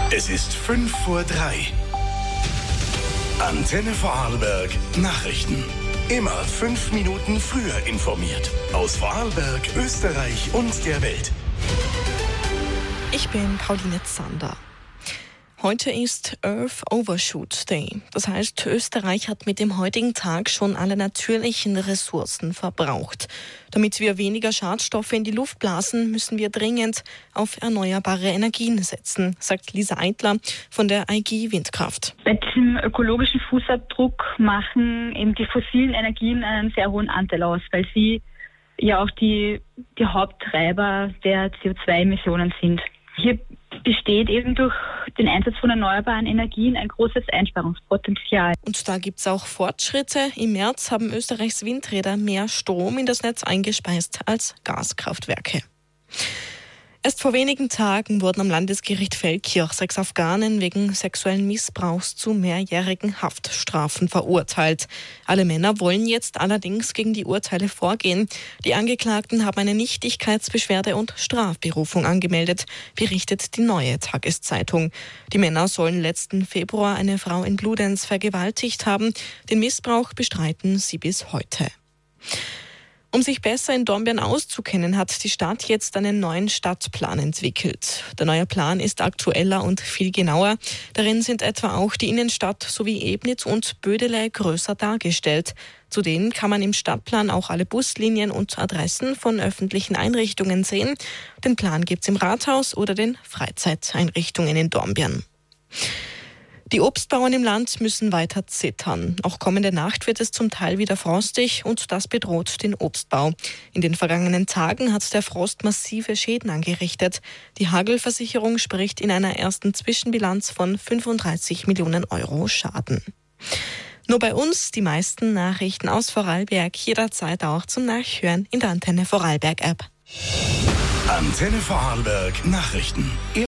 Es ist 5:03 Uhr. Antenne Vorarlberg Nachrichten. Immer 5 Minuten früher informiert. Aus Vorarlberg, Österreich und der Welt. Ich bin Pauline Zander. Heute ist Earth Overshoot Day. Das heißt, Österreich hat mit dem heutigen Tag schon alle natürlichen Ressourcen verbraucht. Damit wir weniger Schadstoffe in die Luft blasen, müssen wir dringend auf erneuerbare Energien setzen, sagt Lisa Eitler von der IG Windkraft. Bei diesem ökologischen Fußabdruck machen eben die fossilen Energien einen sehr hohen Anteil aus, weil sie ja auch die Haupttreiber der CO2-Emissionen sind. Hier besteht eben durch den Einsatz von erneuerbaren Energien ein großes Einsparungspotenzial. Und da gibt es auch Fortschritte. Im März haben Österreichs Windräder mehr Strom in das Netz eingespeist als Gaskraftwerke. Erst vor wenigen Tagen wurden am Landesgericht Feldkirch 6 Afghanen wegen sexuellen Missbrauchs zu mehrjährigen Haftstrafen verurteilt. Alle Männer wollen jetzt allerdings gegen die Urteile vorgehen. Die Angeklagten haben eine Nichtigkeitsbeschwerde und Strafberufung angemeldet, berichtet die Neue Tageszeitung. Die Männer sollen letzten Februar eine Frau in Bludenz vergewaltigt haben. Den Missbrauch bestreiten sie bis heute. Um sich besser in Dornbirn auszukennen, hat die Stadt jetzt einen neuen Stadtplan entwickelt. Der neue Plan ist aktueller und viel genauer. Darin sind etwa auch die Innenstadt sowie Ebnitz und Bödele größer dargestellt. Zudem kann man im Stadtplan auch alle Buslinien und Adressen von öffentlichen Einrichtungen sehen. Den Plan gibt's im Rathaus oder den Freizeiteinrichtungen in Dornbirn. Die Obstbauern im Land müssen weiter zittern. Auch kommende Nacht wird es zum Teil wieder frostig und das bedroht den Obstbau. In den vergangenen Tagen hat der Frost massive Schäden angerichtet. Die Hagelversicherung spricht in einer ersten Zwischenbilanz von 35 Millionen Euro Schaden. Nur bei uns die meisten Nachrichten aus Vorarlberg, jederzeit auch zum Nachhören in der Antenne Vorarlberg App. Antenne Vorarlberg Nachrichten.